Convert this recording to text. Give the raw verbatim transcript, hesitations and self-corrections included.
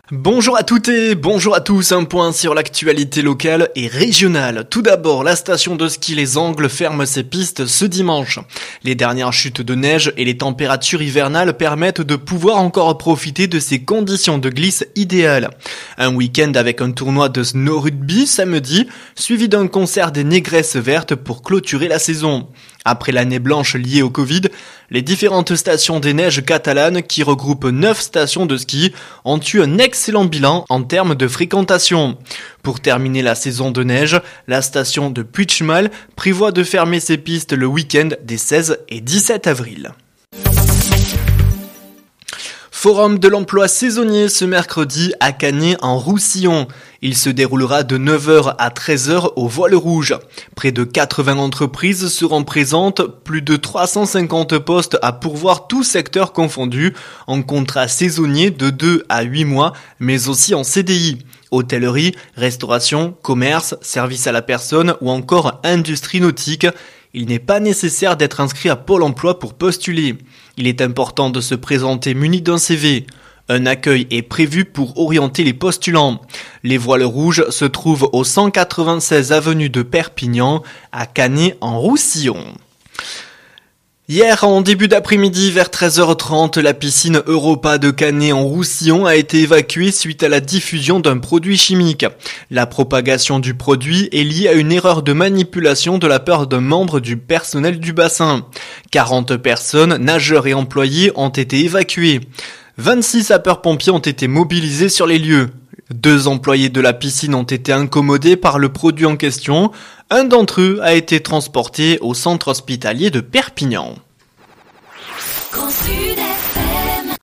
Bonjour à toutes et bonjour à tous, un point sur l'actualité locale et régionale. Tout d'abord, la station de ski Les Angles ferme ses pistes ce dimanche. Les dernières chutes de neige et les températures hivernales permettent de pouvoir encore profiter de ces conditions de glisse idéales. Un week-end avec un tournoi de snow rugby samedi, suivi d'un concert des Négresses Vertes pour clôturer la saison. Après l'année blanche liée au Covid, les différentes stations des neiges catalanes, qui regroupent neuf stations de ski, ont eu un excellent bilan en termes de fréquentation. Pour terminer la saison de neige, la station de Puigmal prévoit de fermer ses pistes le week-end des seize et dix-sept avril. Forum de l'emploi saisonnier ce mercredi à Canet en Roussillon. Il se déroulera de neuf heures à treize heures au Voile Rouge. Près de quatre-vingts entreprises seront présentes, plus de trois cent cinquante postes à pourvoir tous secteurs confondus, en contrat saisonnier de deux à huit mois, mais aussi en C D I. Hôtellerie, restauration, commerce, service à la personne ou encore industrie nautique. Il n'est pas nécessaire d'être inscrit à Pôle emploi pour postuler. Il est important de se présenter muni d'un C V. Un accueil est prévu pour orienter les postulants. Les Voiles Rouges se trouvent au cent quatre-vingt-seize avenue de Perpignan, à Canet en Roussillon. Hier, en début d'après-midi, vers treize heures trente, la piscine Europa de Canet en Roussillon a été évacuée suite à la diffusion d'un produit chimique. La propagation du produit est liée à une erreur de manipulation de la part d'un membre du personnel du bassin. quarante personnes, nageurs et employés, ont été évacués. vingt-six sapeurs-pompiers ont été mobilisés sur les lieux. Deux employés de la piscine ont été incommodés par le produit en question. Un d'entre eux a été transporté au centre hospitalier de Perpignan. Conçu